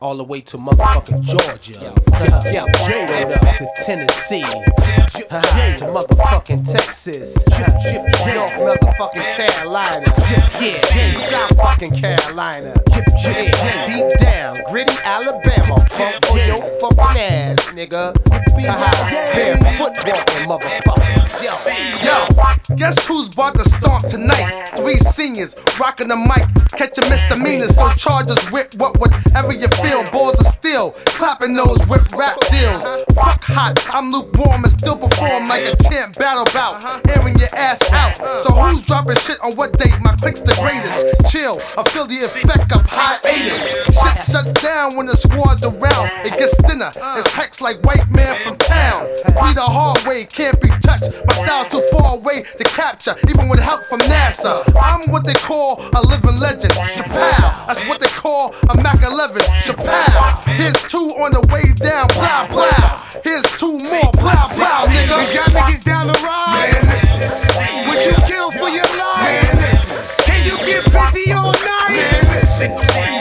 all the way to motherfucking Georgia. Straight up to Tennessee. To motherfucking Texas. North motherfucking Carolina. South fucking Carolina. Deep down, gritty Alabama. Funk for your fucking ass, nigga. Barefoot walking motherfuckers. Yo, guess who's about to stomp tonight? 3 seniors rocking the mic, catching misdemeanors. So charges whip whatever you feel. Balls of steel, clapping those whip rap deals. Fuck hot, I'm lukewarm and still perform like a champ battle bout, airing your ass out. So who's dropping shit on what date? My click's the greatest. Chill, I feel the effect of hiatus. Shit shuts down when the squad's around. It gets thinner, it's hex like white man from town. Be the hard way, can't be touched. My style's too far away to capture, even with help from NASA. I'm what they call a living legend. Chappelle, that's what they call a Mac 11. Chappelle, here's 2 on the way down. Plow, plow. Here's 2 more. Plow, plow, nigga. Cause y'all niggas down the ride. Man, listen. Would you kill for your life? Man, listen. Can you get busy all night? Man, listen.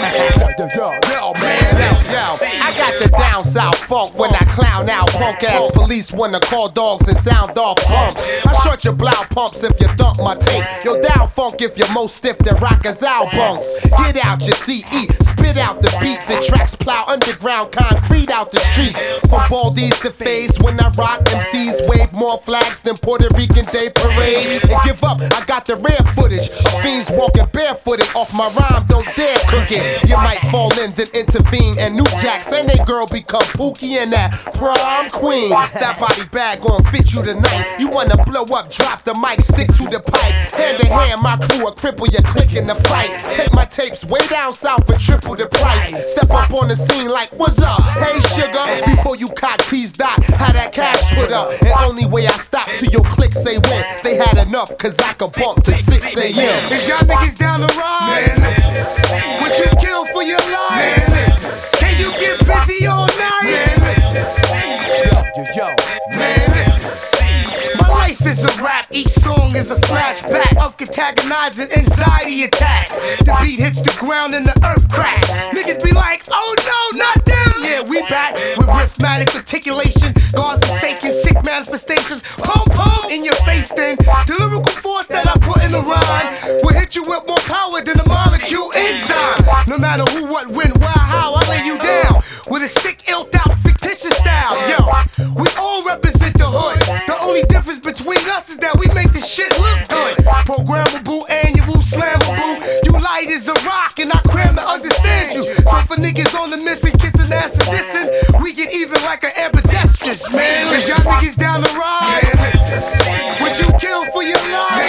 I got the down south funk when I clown out. Punk ass police wanna call dogs and sound off pumps. I short your blow pumps if you thump my tape. Yo, down funk if you're most stiff than rockers albums. Get out your CE, spit out the beat. The tracks plow underground concrete out the streets. From Baldies to Face when I rock MCs wave more flags than Puerto Rican Day Parade. And give up, I got the rare footage of fiends walking barefooted off my rhyme. Don't dare cook it. You might fall in, then intervene. And New Jacks and they girl become Pookie and that prom queen. That body bag gon' fit you tonight. You wanna blow up, drop the mic, stick to the pipe. Hand in hand, my crew will cripple your click in the fight. Take my tapes way down south and triple the price. Step up on the scene like, what's up? Hey sugar, before you cock tease dot, how that cash put up. And only way I stop till your click say when they had enough, cause I could bump to 6 a.m. Is y'all niggas down the ride? Man, listen. Would you kill for your life? Man, listen. Can you get busy all night? Man, listen. Yo. Man, listen. My life is a rap, each song is a flashback of antagonizing anxiety attacks. The beat hits the ground and the earth crack. Niggas be like, oh no, not them. Yeah, we back with rhythmatic articulation, God-forsaken sick manifestations. Pum pum in your face then. The lyrical force that I put in the rhyme will hit you with more power than the molecule enzyme. No matter who, what, when, why, how, I lay you down with a sick, ill-out, fictitious style. Yo, we all represent the hood. The only difference between us is that we make the shit look good. Programmable, annual, slammable. You light as a rock and I cram to understand you. So for niggas on the missing, kissing ass and dissing, we get even like an ambidextrous, man. Is y'all niggas down the ride? Man, listen. Would you kill for your life?